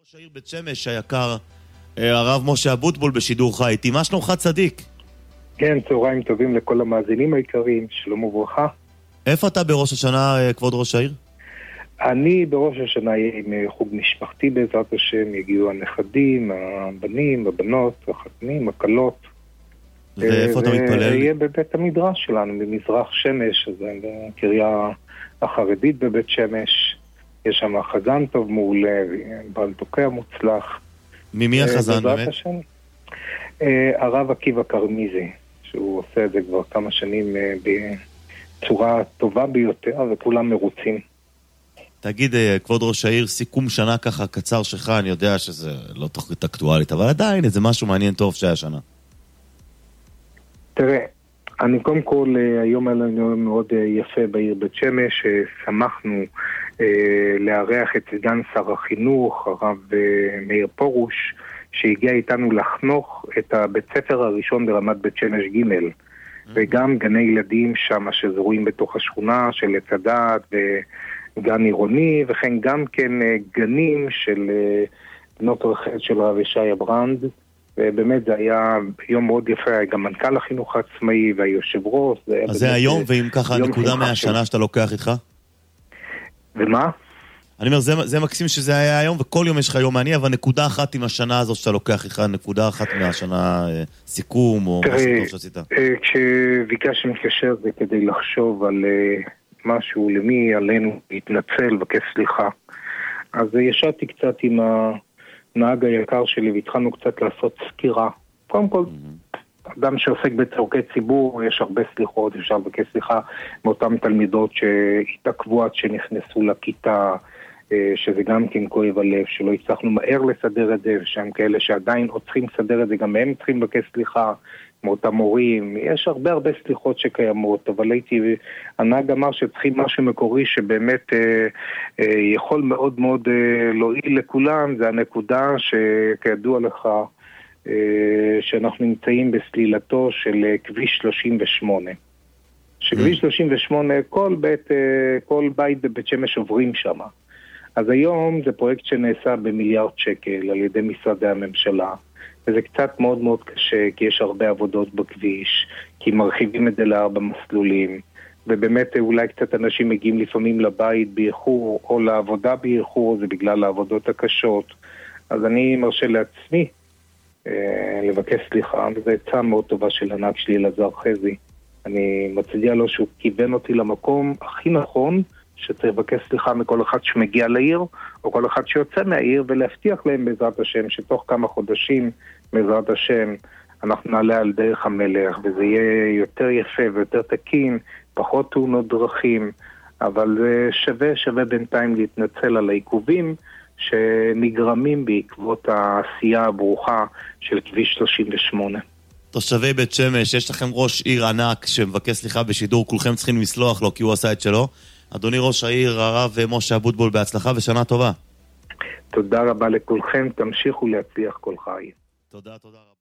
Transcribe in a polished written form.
ראש העיר בית שמש היקר, הרב משה אבוטבול בשידור חי איתי. מה שלומך צדיק? כן, צהריים טובים לכל המאזינים היקרים, שלום וברכה. איפה אתה בראש השנה, כבוד ראש העיר? אני בראש השנה עם חוג משפחתי בעזרת השם, יגיעו הנכדים, הבנים, הבנות, החתנים, הקלות. ואיפה אתה מתפלל? יהיה בבית המדרש שלנו, במזרח שמש, אז בקריה החרדית בבית שמש. יש שם חזן טוב מעולה, בעל תוקע מוצלח. ממי החזן באמת? הרב עקיבא קרמיזי, שהוא עושה את זה כבר כמה שנים בצורה טובה ביותר, וכולם מרוצים. תגיד, כבוד ראש העיר, סיכום שנה ככה קצר שלך, אני יודע שזה לא תוכנית אקטואלית, אבל עדיין זה משהו מעניין טוב שהיה שנה. תראה, אני קודם כל, היום היה לנו מאוד יפה בעיר בית שמש, שמחנו לארח את סגן שר החינוך, הרב מאיר פרוש, שהגיע איתנו לחנוך את הבית ספר הראשון ברמת בית שמש ג' וגם גני ילדים שם שזרועים בתוך השכונה של עץ הדעת וגן עירוני, וכן גם כן גנים של בנות רחל של רב ישעיה ברנד, ובאמת זה היה יום מאוד יפה, היה גם מנכ"ל החינוך העצמאי והיושב ראש. אז זה היום, ואם ככה נקודה מהשנה שאתה לוקח איתך? ומה? אני אומר, זה מקסים שזה היה היום, וכל יום יש לך יום מעניין, אבל נקודה אחת עם השנה הזאת שאתה לוקח איתך, נקודה אחת מהשנה, סיכום או משהו טוב שעשית. כשביקש מתקשר זה כדי לחשוב על משהו, למי עלינו להתנצל, לבקש סליחה. אז ישבתי קצת עם הנהג היקר שלי, והתחלנו קצת לעשות סקירה. קודם כל, אדם שעוסק בצורכי ציבור, יש הרבה סליחות, אפשר לבקש סליחה מאותם תלמידות שהתעכבו עד שנכנסו לכיתה, שזה גם כן כואב הלב, שלא הצלחנו מהר לסדר את זה, ושהם כאלה שעדיין עוד צריכים לסדר את זה, גם הם צריכים לבקש סליחה מאותם מורים. יש הרבה סליחות שקיימות, אבל הנהג אמר שצריכים משהו מקורי שבאמת יכול מאוד מאוד להועיל לכולם. זה הנקודה שכידוע לך, שאנחנו נמצאים בסלילתו של כביש 38. שכביש 38, כל בית בבית שמש עוברים שם. אז היום זה פרויקט שנעשה במיליארד שקל על ידי משרדי הממשלה, וזה קצת מאוד מאוד קשה, כי יש הרבה עבודות בכביש, כי מרחיבים את זה ל4 מסלולים, ובאמת אולי קצת אנשים מגיעים לפעמים לבית באיחור, או לעבודה באיחור, זה בגלל העבודות הקשות. אז אני מרשה לעצמי לבקש סליחה, וזו עצה מאוד טובה של הנהג שלי אלעזר חזי. אני מצדיע לו שהוא כיוון אותי למקום הכי נכון, שצריך לבקש סליחה מכל אחד שמגיע לעיר, או כל אחד שיוצא מהעיר, ולהבטיח להם בעזרת השם, שתוך כמה חודשים, בעזרת השם, אנחנו נעלה על דרך המלך, וזה יהיה יותר יפה ויותר תקין, פחות תאונות דרכים, אבל זה שווה בינתיים להתנצל על העיכובים, שנגרמים בעקבות העשייה הברוכה של כביש 38. תושבי בית שמש, יש לכם ראש עיר ענק שמבקש סליחה בשידור, כולכם צריכים לסלוח לו כי הוא עשה את שלו. אדוני ראש העיר, הרב משה אבוטבול, בהצלחה ושנה טובה. תודה רבה לכולכם, תמשיכו להצליח כל חיי. תודה רבה.